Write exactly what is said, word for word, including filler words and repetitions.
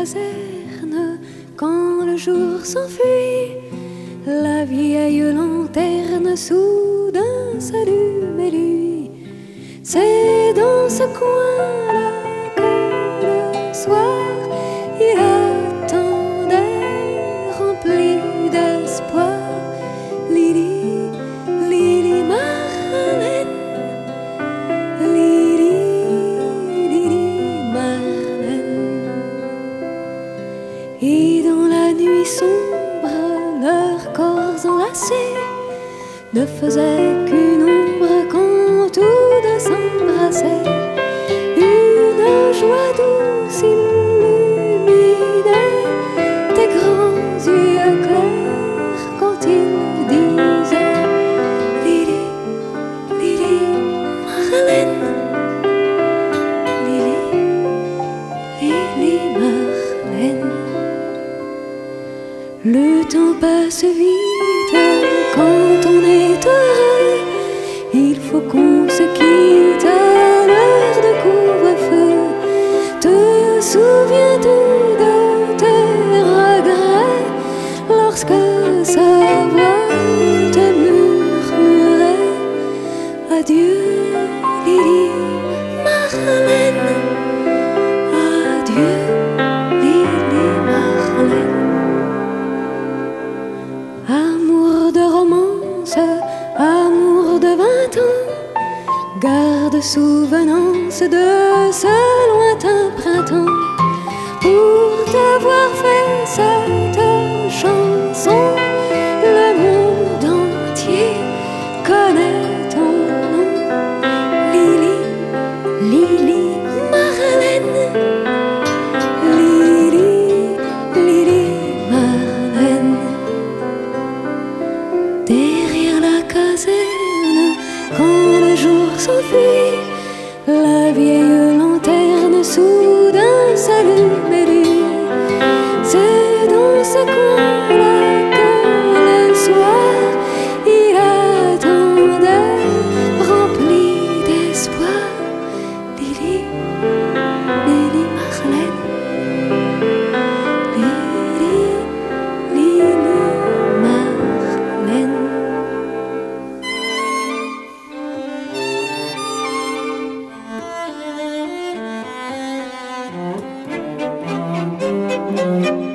caserne, quand le jour s'enfuit, la vieille lanterne soudain s'allume et lui, c'est dans ce coin-là que le soir il attendait rempli d'espoir. Lili, Lili Marlène, Lili, Lili Marlène. Et dans la nuit sombre, leurs corps enlacés ne faisaient qu'une ombre quand tous deux s'embrassaient. Une joie douce illuminait tes grands yeux clairs quand ils disaient Lili, Lili Marlène, Lili, Lili Marlène. Le temps passe vite quand on est heureux. Il faut qu'on se quitte à l'heure de couvre-feu. Te souviens-tu de tes regrets lorsque sa voix te murmurait adieu, Lili Marlène, adieu, Lili Marlène. Amour de romance, amour de vingt ans, garde souvenance de ce lointain printemps. Pour t'avoir fait cette chanson, le monde entier connaît ton nom. Lili, Lili Marlène, Lili, Lili Marlène. Derrière la caserne, quand le jour s'enfuit, la vieille lanterne soudain s'allume et lui, c'est dans ce coin-là que le soir il attendait rempli d'espoir. Lili, Lili Marlène, Lili, Lili Marlène. Thank you.